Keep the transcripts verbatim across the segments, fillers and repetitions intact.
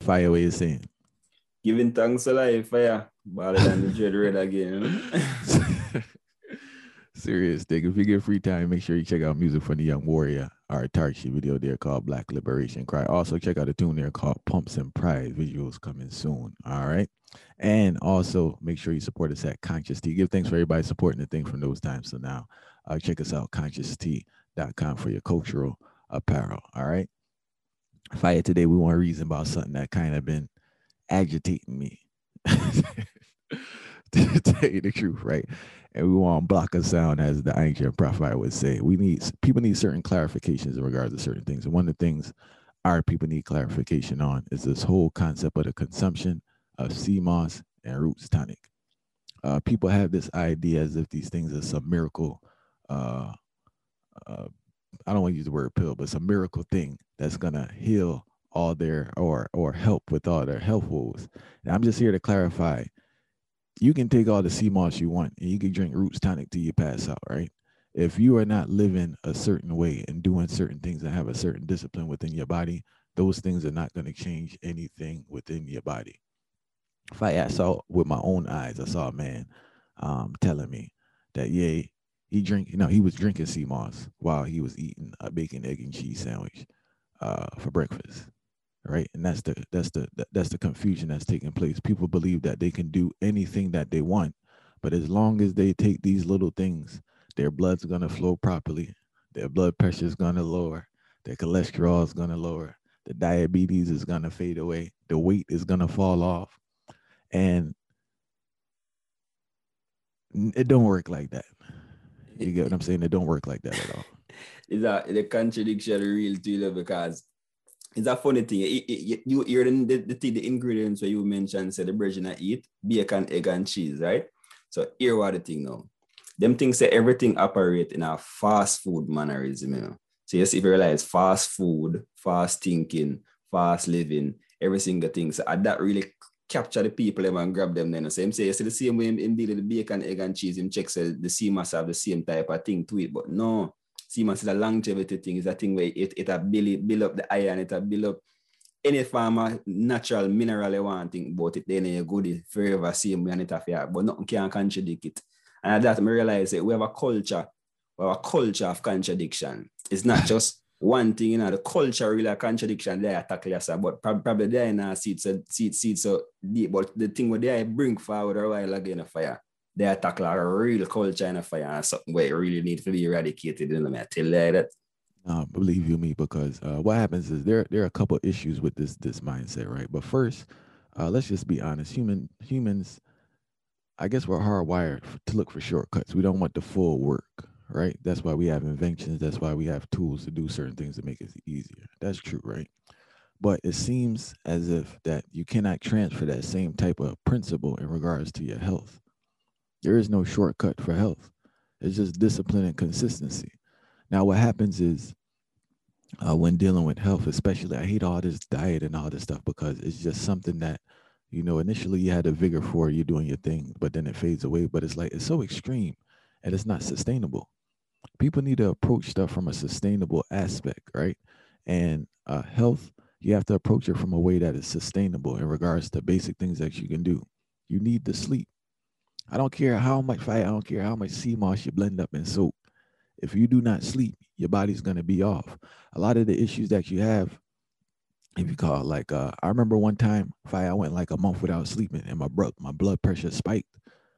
Fire, what you saying? Giving thanks to life, fire. Baller than the dread red again. Serious thing. If you get free time, make sure you check out music from the Young Warrior, our Tarshi video there called Black Liberation Cry. Also, check out a tune there called Pumps and Pride. Visuals coming soon. All right. And also, make sure you support us at Conscious Tea. Give thanks for everybody supporting the thing from those times to now. Uh, check us out, conscious tea dot com, for your cultural apparel. All right. Fire, today we want to reason about something that kind of been agitating me. To tell you the truth, right? And we want to block a sound, as the ancient prophet would say. We need people need certain clarifications in regards to certain things. And one of the things our people need clarification on is this whole concept of the consumption of sea moss and roots tonic. Uh, people have this idea as if these things are some miracle. Uh, uh, I don't want to use the word pill, but some miracle thing that's gonna heal all their or or help with all their health woes. And I'm just here to clarify. You can take all the sea moss you want and you can drink roots tonic till you pass out, right? If you are not living a certain way and doing certain things and have a certain discipline within your body, those things are not going to change anything within your body. If I, I saw with my own eyes, I saw a man um, telling me that, yeah, he drink, you know, he was drinking sea moss while he was eating a bacon, egg, and cheese sandwich uh, for breakfast. Right. And that's the that's the that's the confusion that's taking place. People believe that they can do anything that they want, but as long as they take these little things, their blood's gonna flow properly, their blood pressure is gonna lower, their cholesterol is gonna lower, the diabetes is gonna fade away, the weight is gonna fall off. And it don't work like that. You get what I'm saying? It don't work like that at all. Is that the contradiction real to you, because it's a funny thing. It, it, you hear the, the, the, the ingredients where you mentioned, say the version I eat, bacon, egg, and cheese, right? So here what the thing now. Them things say everything operate in a fast food mannerism, you know. So yes, if you realize fast food, fast thinking, fast living, every single thing. So that really capture the people and grab them then. So him say, it's the same way in deal with the bacon, egg, and cheese, him check say the sea must have the same type of thing to it, but no. See, man, it's a longevity thing. It's a thing where it it a build, build up the iron, it a build up any form of natural mineral you want to think about it, then you good forever same way and it a but nothing can contradict it. And at that I realize that we have a culture, we have a culture of contradiction. It's not just one thing, you know, the culture really a contradiction they attack us, but probably they in a seat so seat seat so deep, but the thing where they bring forward a while again a fire. They attack like a real culture in a fire and something where it really needs to be eradicated. You know, I tell you that. Uh, believe you me, because uh, what happens is there there are a couple of issues with this this mindset, right? But first, uh, let's just be honest. Human humans, I guess we're hardwired to look for shortcuts. We don't want the full work, right? That's why we have inventions. That's why we have tools to do certain things to make it easier. That's true, right? But it seems as if that you cannot transfer that same type of principle in regards to your health. There is no shortcut for health. It's just discipline and consistency. Now, what happens is uh, when dealing with health, especially, I hate all this diet and all this stuff because it's just something that, you know, initially you had a vigor for, you doing your thing, but then it fades away. But it's like, it's so extreme and it's not sustainable. People need to approach stuff from a sustainable aspect, right? And uh, health, you have to approach it from a way that is sustainable in regards to basic things that you can do. You need to sleep. I don't care how much fire, I don't care how much sea moss you blend up in soap. If you do not sleep, your body's going to be off. A lot of the issues that you have, if you call it like, uh, I remember one time, fire, I went like a month without sleeping and my, bro- my blood pressure spiked.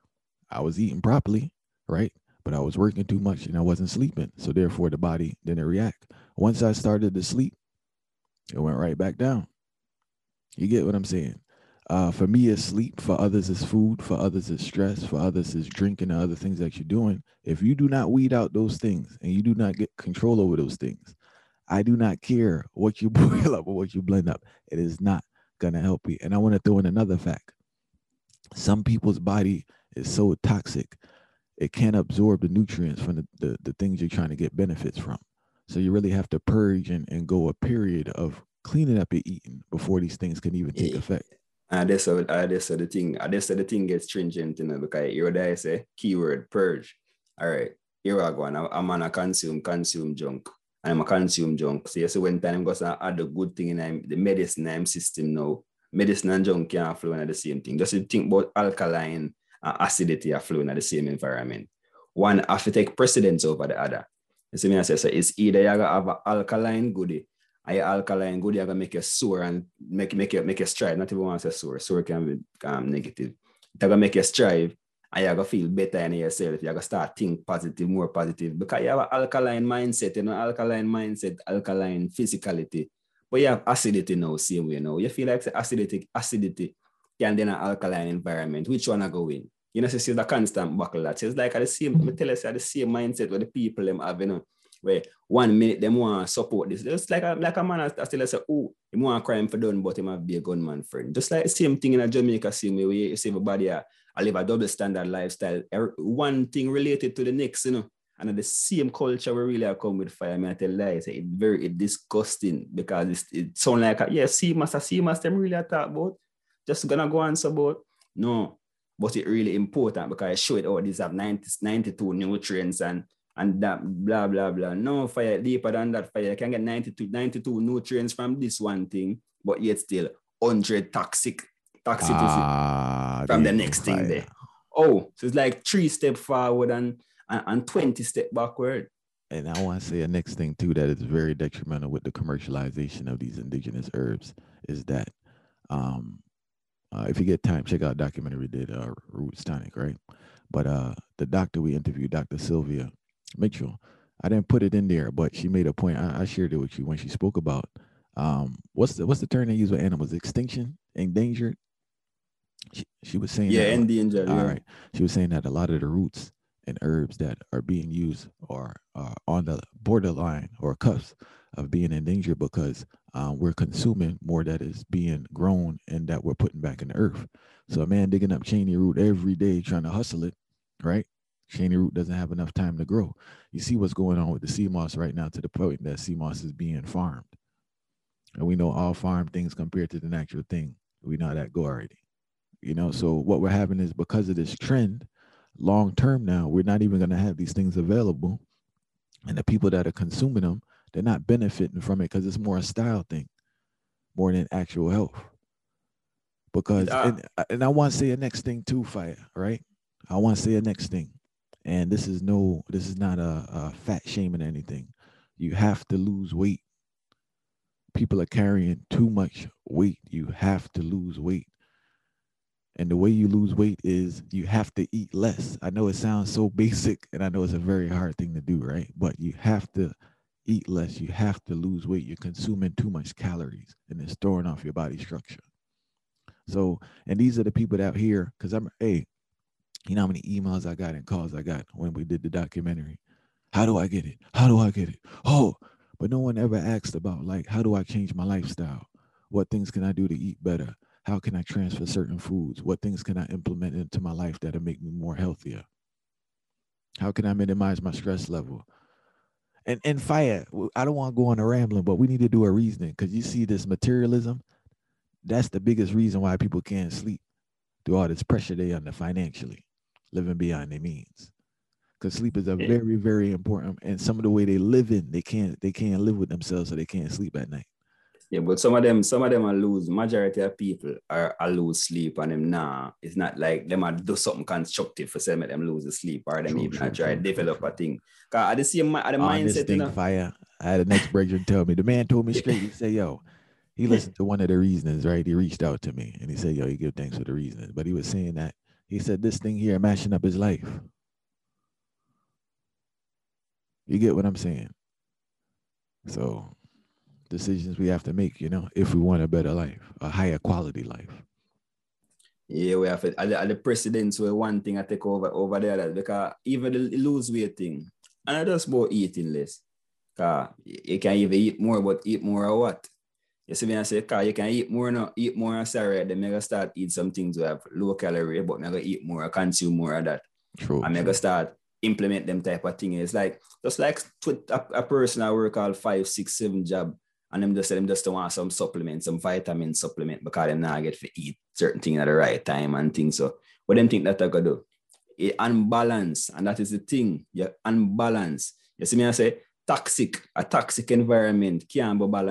I was eating properly, right? But I was working too much and I wasn't sleeping. So therefore the body didn't react. Once I started to sleep, it went right back down. You get what I'm saying? Uh, for me, it's sleep. For others, it's food. For others, it's stress. For others, it's drinking and other things that you're doing. If you do not weed out those things and you do not get control over those things, I do not care what you boil up or what you blend up. It is not going to help you. And I want to throw in another fact. Some people's body is so toxic, it can't absorb the nutrients from the, the, the things you're trying to get benefits from. So you really have to purge and, and go a period of cleaning up your eating before these things can even take Yeah. effect. And that's how, uh, that's how the thing, uh, that's how the thing gets stringent, you know, because here I say keyword purge. All right, here I go. And I'm gonna consume, consume junk. And I'm a consume junk. So you see when time goes to add the good thing in I'm, the medicine I'm system now, medicine and junk can't flow in the same thing. Just think about alkaline and acidity are flowing in the same environment. One have to take precedence over the other. You see me I say, so it's either you have an alkaline goodie, and your alkaline goodie are gonna make you sore and make make you make you strive. Not even want to say sore. Sore can be um, negative. They're gonna make you strive and you're gonna feel better in yourself. You're gonna start think positive, more positive. Because you have an alkaline mindset, you know, alkaline mindset, alkaline physicality. But you have acidity now, same way now. You feel like the acidity, acidity can then an alkaline environment. Which one are going? You know, so it's a constant buckle that. So it's like the same, I tell you, it's the same mindset where the people them have, you know, where one minute them want to support this. It's like a, like a man I still say, oh, he want crime for done, but he might be a gunman friend. Just like the same thing in a Jamaica, same way where you see everybody uh, I live a double standard lifestyle. One thing related to the next, you know. And the same culture we really have come with fire. I mean, I tell lies, it's very it's disgusting because it's, it sounds like, a, yeah, see, master, see, master, them really talk about. Just gonna go on so about. No, but it's really important because I show it, oh, these have ninety, ninety-two nutrients and and that blah, blah, blah. No, fire, deeper than that, fire. You can get ninety-two, ninety-two nutrients from this one thing, but yet still one hundred toxic, toxicity ah, from the next thing there. Oh, so it's like three steps forward and and twenty step backward. And I want to say a next thing too that is very detrimental with the commercialization of these indigenous herbs is that um, uh, if you get time, check out a documentary we did, uh, Roots Tonic, right? But uh, the doctor we interviewed, Doctor Sylvia Mitchell, I didn't put it in there, but she made a point. I, I shared it with you when she spoke about um, what's the what's the term they use with animals? Extinction, endangered. She, she was saying yeah, that, endangered. all yeah. right. She was saying that a lot of the roots and herbs that are being used are, are on the borderline or cusp of being endangered because um, we're consuming more that is being grown and that we're putting back in the earth. So a man digging up Cheney root every day trying to hustle it, right? Cheney root doesn't have enough time to grow. You see what's going on with the sea moss right now to the point that sea moss is being farmed. And we know all farm things compared to the natural thing. We know how that go already. You know, so what we're having is because of this trend, long term now, we're not even going to have these things available. And the people that are consuming them, they're not benefiting from it because it's more a style thing, more than actual health. Because, uh, and, and I want to say a next thing too, Fire, right? I want to say a next thing. And this is no, this is not a, a fat shaming or anything. You have to lose weight. People are carrying too much weight. You have to lose weight. And the way you lose weight is you have to eat less. I know it sounds so basic and I know it's a very hard thing to do, right? But you have to eat less. You have to lose weight. You're consuming too much calories and it's throwing off your body structure. So, and these are the people out here, because I'm, hey, you know how many emails I got and calls I got when we did the documentary? How do I get it? How do I get it? Oh, but no one ever asked about, like, how do I change my lifestyle? What things can I do to eat better? How can I transfer certain foods? What things can I implement into my life that'll make me more healthier? How can I minimize my stress level? And and Fire, I don't want to go on a rambling, but we need to do a reasoning because you see this materialism. That's the biggest reason why people can't sleep through all this pressure they under financially, living beyond their means. Because sleep is a very, very important, and some of the way they live in, they can't they can't live with themselves, so they can't sleep at night. Yeah, but some of them, some of them are lose. Majority of people are, are lose sleep, and them nah. It's not like them are do something constructive for some of them lose the sleep, or them true, even true, try to develop true. a thing. Cause I just see my the mindset. Thing, you know? Fire. I had the next breakthrough tell me. The man told me straight. He said, "Yo, he listened to one of the reasonings, right? He reached out to me and he said, yo, he give thanks for the reasoning. But he was saying that he said this thing here mashing up his life. You get what I'm saying? So decisions we have to make, you know, if we want a better life, a higher quality life. Yeah, we have it. At the precedents were one thing I take over over there because even the lose weight thing, and I just about eating less. Cause you can even eat more, but eat more or what? You see me I say, cause you can eat more now, eat more and sorry, then I'm gonna start eat some things that have low calorie, but I'm gonna eat more, consume more of that. True. I'm gonna start implement them type of thing. It's like just like a, a person I work all five, six, seven job, and them just them just want some supplement, some vitamin supplement because they not get to eat certain things at the right time and things. So what them think that I gotta do? It unbalance, and that is the thing. You unbalance. You see me I say toxic, a toxic environment can't be balanced.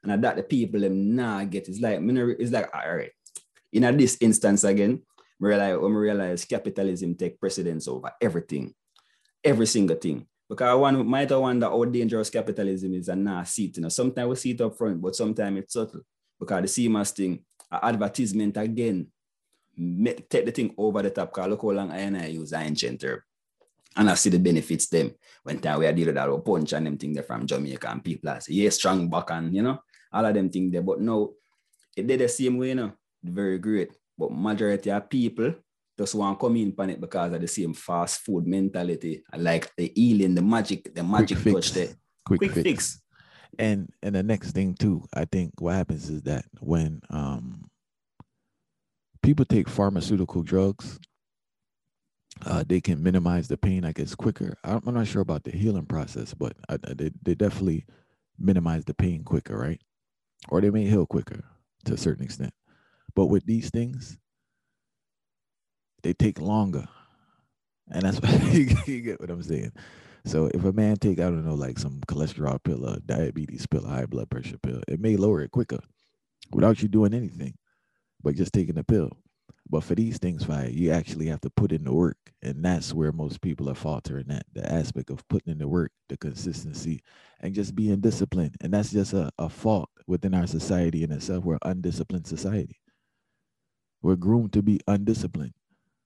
And that the people them nah get. It's like, it's like, all right. In this instance again, we realize, when we realize capitalism take precedence over everything, every single thing. Because one might wonder how dangerous capitalism is and not see it. You know, sometimes we see it up front, but sometimes it's subtle. Because the C M A S thing, advertisement again, make, take the thing over the top. Because look how long I and I use ancient term. And I see the benefits them. When time we are dealing with that punch and them thing they're from Jamaica and people are say, yeah, strong back and, you know, all of them things there. But no, it did the same way, you know, very great. But majority of people just want to come in on it because of the same fast food mentality. I like the healing, the magic, the magic Quick touch there. Quick, Quick fix. fix. And and the next thing too, I think what happens is that when um people take pharmaceutical drugs, uh, they can minimize the pain, I guess, quicker. I'm not sure about the healing process, but I, they, they definitely minimize the pain quicker, right? Or they may heal quicker to a certain extent. But with these things, they take longer. And that's what you, you get what I'm saying. So if a man take, I don't know, like some cholesterol pill, a diabetes pill, a high blood pressure pill, it may lower it quicker without you doing anything, but just taking the pill. But for these things, Fire, you actually have to put in the work. And that's where most people are faltering at, the aspect of putting in the work, the consistency, and just being disciplined. And that's just a, a fault within our society in itself. We're an undisciplined society. We're groomed to be undisciplined.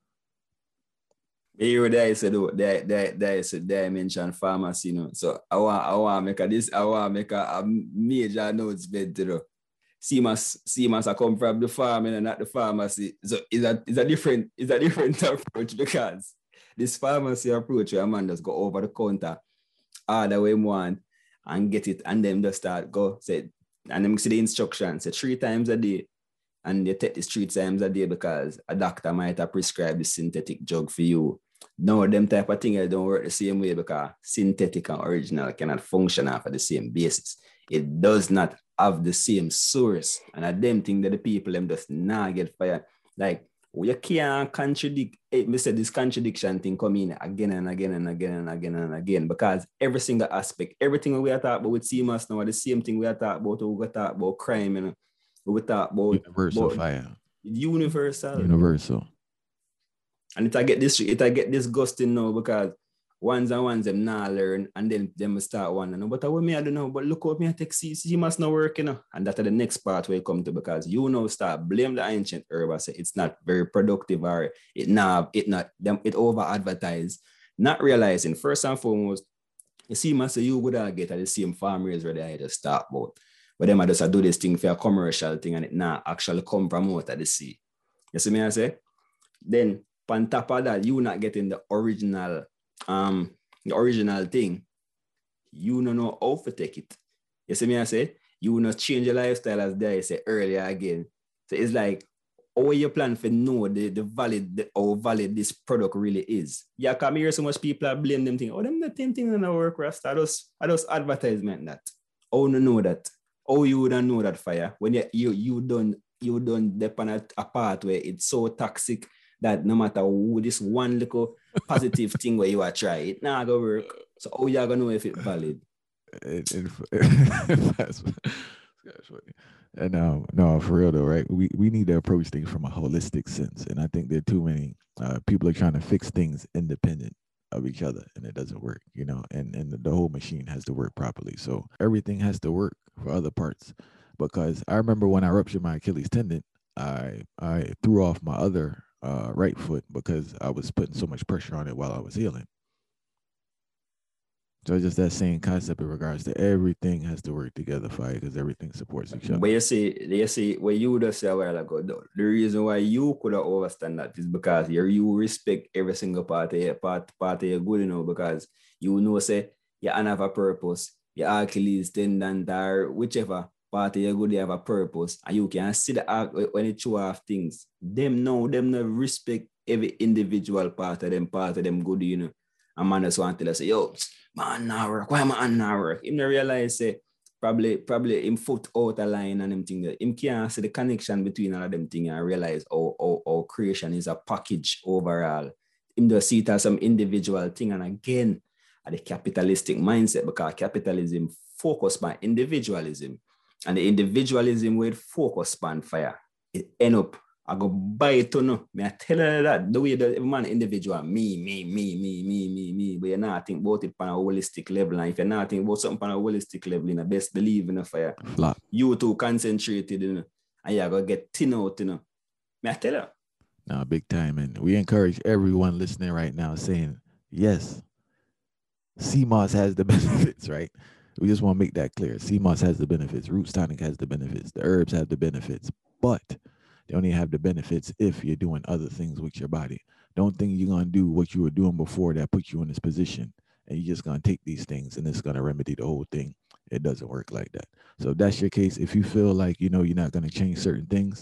Here there said there there there said there mention pharmacy, you know. So I want I want make a this I want make a, a major notes bed, you know. C M A S C M A S I come from the farm and not the pharmacy. So is a is a different is a different approach because this pharmacy approach where a man just go over the counter, order what he want and get it, and then just start go say and then see the instructions say three times a day. And you take this three times a day because a doctor might have prescribed the synthetic drug for you. No, them type of things don't work the same way because synthetic and original cannot function off of the same basis. It does not have the same source. And I them think that the people them just not get fired. Like, you can't contradict, it, me say this contradiction thing come in again and again and again and again and again because every single aspect, everything we are talking about with C M A S now, the same thing we are talking about, we are talking about crime, you know. We talk about universal about Fire. Universal. Universal. And it I get this it I get disgusting now because ones and ones them not learn and then them start wondering, but I me I don't know, but look what me I take see, see must not work, you know. And that's the next part where you come to because you know start blame the ancient herb and say it's not very productive or it not it not them it over advertised, not realizing first and foremost, you see must say you would have get at the same farmers where they just start about. But them I just do this thing for a commercial thing and it not actually come from out of the sea. You see me I say? Then on top of that, you not getting the original, um, the original thing. You don't know how to take it. You see me I say? You not change your lifestyle as I say earlier again. So it's like, how you plan for know the, the valid, the, how valid this product really is. Yeah, come here so much people are blame them thing. Oh, them the same thing in the work rasta. I just, I just advertisement that. How you know that? Oh, you wouldn't know that Fire when you you you don't you don't depend on a, a part where it's so toxic that no matter who this one little positive thing where you are try it not gonna work. So how you gonna know if it's valid? It, it, it, that's, that's funny. And um, no, for real though, right? We we need to approach things from a holistic sense, and I think there are too many uh, people are trying to fix things independent of each other, and it doesn't work, you know. And and the whole machine has to work properly. So everything has to work for other parts. Because I remember when I ruptured my Achilles tendon, I I threw off my other uh, right foot because I was putting so much pressure on it while I was healing. So it's just that same concept in regards to everything has to work together, Fire, because everything supports each other. But you see, you see, what you just said a while ago, the, the reason why you could have understand that is because you you respect every single part of your part, part of your good, you know, because you know, say, you have a purpose, your Achilles tendon or whichever part of your good, you have a purpose, and you can see the when it show off things. Them know, them no respect every individual part of them, part of them good, you know. And man just want to tell us, yo, man, now work. Why man now work? Him not realize say probably probably him foot out of line and them thing that him can't see the connection between all of them thing and realize how, how, how creation is a package overall. Him just see it as some individual thing, and again at the capitalistic mindset because capitalism focus by individualism. And the individualism with focus on fire, it end up, I go buy it to no. Me I tell you that the way that every man individual, me, me, me, me, me, me, me, but you're not think about it on a holistic level. And if you're not think about something on a holistic level, you know, best believe in the fire. Flop. You too concentrated, you know, and you're gonna get thin out, you know. Me I tell you. No, big time. And we encourage everyone listening right now saying, yes, C M O S has the benefits, right? We just want to make that clear. C M O S has the benefits. Roots Tonic has the benefits. The herbs have the benefits. But they only have the benefits if you're doing other things with your body. Don't think you're going to do what you were doing before that put you in this position. And you're just going to take these things and it's going to remedy the whole thing. It doesn't work like that. So if that's your case, if you feel like, you know, you're not going to change certain things,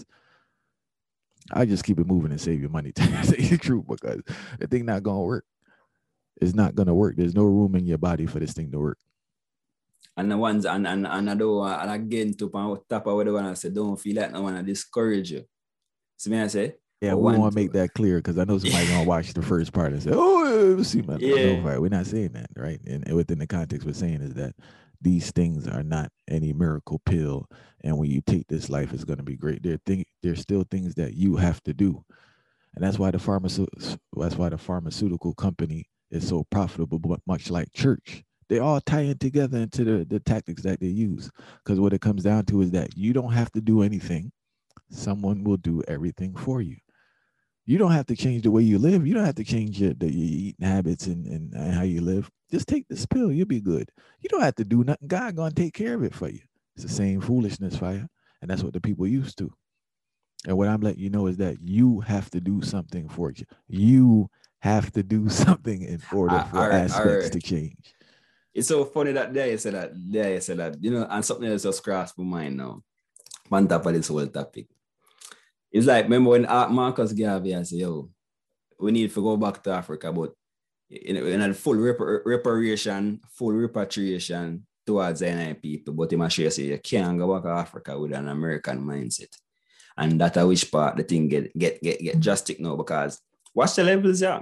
I just keep it moving and save your money. To tell you the truth, because the thing not going to work. It's not going to work. There's no room in your body for this thing to work. And the ones, and, and, and I don't, and again, to top of what I want to say, don't feel like I want to discourage you. See me I say? Yeah, we want to make that clear because I know somebody going to watch the first part and say, oh, see, man, yeah. No, we're not saying that, right? And, and within the context we're saying is that these things are not any miracle pill. And when you take this, life is going to be great. There th- there's still things that you have to do. And that's why the pharmaceutical, that's why the pharmaceutical company is so profitable, but much like church. They all tie in together into the, the tactics that they use. Because what it comes down to is that you don't have to do anything. Someone will do everything for you. You don't have to change the way you live. You don't have to change your, the, your eating habits and, and, and how you live. Just take this pill. You'll be good. You don't have to do nothing. God going to take care of it for you. It's the same foolishness, fire. And that's what the people used to. And what I'm letting you know is that you have to do something for you. You have to do something in order for all right, aspects right. to change. It's so funny that there you said that, there you said that, you know, and something else just crossed my mind now. On top of this whole topic. It's like, remember when Marcus Garvey said, yo, we need to go back to Africa, but in, in a full rep- reparation, full repatriation towards the N I people, but he must say you can't go back to Africa with an American mindset. And that's a which part the thing get get get get drastic now, because watch the levels, yeah.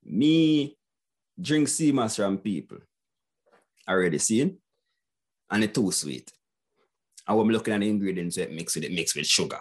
Me drink C M O S from people. Already seen, and it's too sweet. And when I'm looking at the ingredients, it mix with it mix with sugar.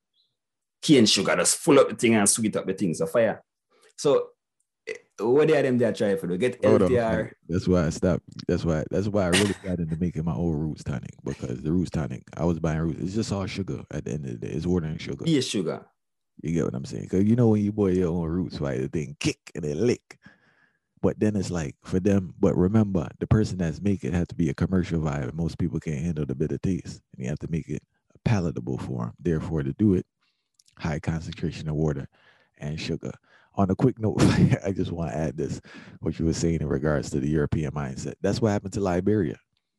Cane sugar just full up the thing and sweet up the thing. So fire. So what are them there trying to do? Get L T R. That's why I stopped. That's why that's why I really got into making my own Roots Tonic, because the Roots Tonic, I was buying Roots. It's just all sugar at the end of the day. It's ordering sugar. Yeah, sugar. You get what I'm saying? Because you know when you boil your own roots, right, the thing kick and it lick. But then it's like for them, but remember, the person that's making it has to be a commercial vibe. Most people can't handle the bitter taste. And you have to make it palatable for them. Therefore, to do it, high concentration of water and sugar. On a quick note, I just want to add this, what you were saying in regards to the European mindset. That's what happened to Liberia.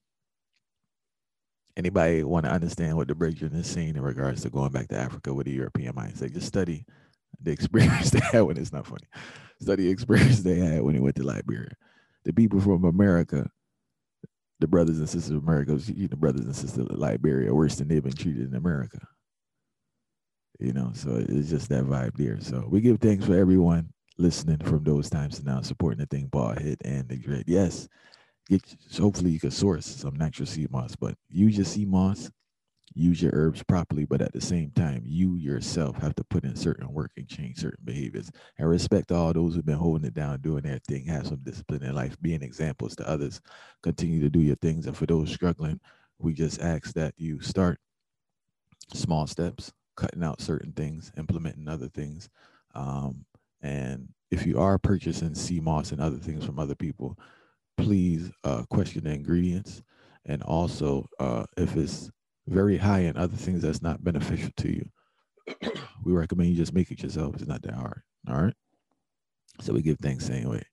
Anybody want to understand what the Brethren is saying in regards to going back to Africa with the European mindset? Just study the experience they had when it's not funny. Study the experience they had when they went to Liberia. The people from America, the brothers and sisters of America, you know, brothers and sisters of Liberia, worse than they've been treated in America. You know, so it's just that vibe there. So we give thanks for everyone listening from those times to now, supporting the thing Bald Head and the Dread. Yes, get, hopefully you can source some natural C M O S, but use your C M O S, use your herbs properly, but at the same time, you yourself have to put in certain work and change certain behaviors and respect all those who've been holding it down, doing their thing, have some discipline in life, being examples to others, continue to do your things. And for those struggling, we just ask that you start small steps, cutting out certain things, implementing other things. Um, and if you are purchasing C M O S and other things from other people, please uh, question the ingredients. And also, uh, if it's very high in other things that's not beneficial to you, we recommend you just make it yourself. It's not that hard. All right. So we give thanks anyway.